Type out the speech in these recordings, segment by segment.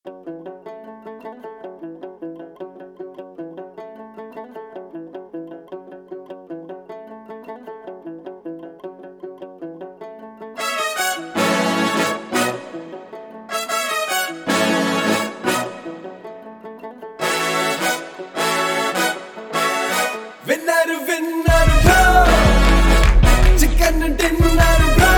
winner winner bro chicken dinner bro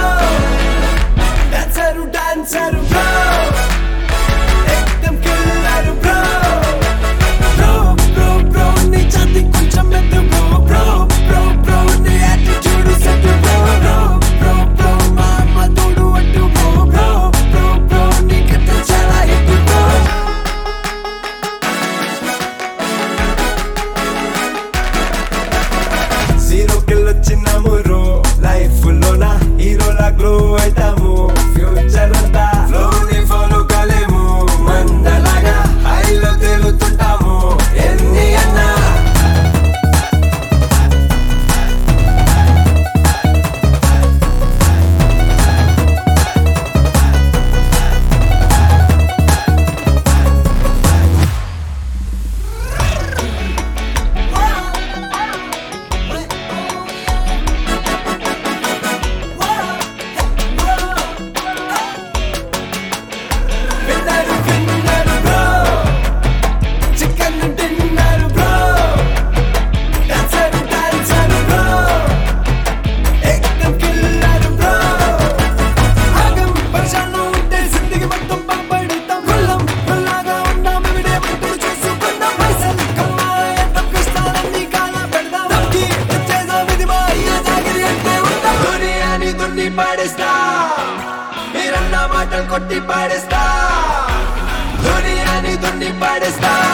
dancer bro ఎక్దమ్ killer bro bro bro bro నీ ఛాతి కొంచెం మెత్తు బ్రో బ్రో బ్రో నీ attitude set bro bro bro మా అమ్మ తోడు అట్టు బ్రో బ్రో బ్రో నీ కథ చాలా హిట్ బ్రో జీరో కెళ్ళొచ్చినాము రో లైఫ్ లోన హీరోలా గ్లో అవుతాము ఫ్యూచర్ అంతా ఫ్లోని ఫాలో కాలేము మందలాగా హైలో తేలుతుంటాము ఎన్ని అన్నా పాడేస్తా మీరన్న మాటలు కొట్టి పాడేస్తా దునియాని దున్ని పాడేస్తా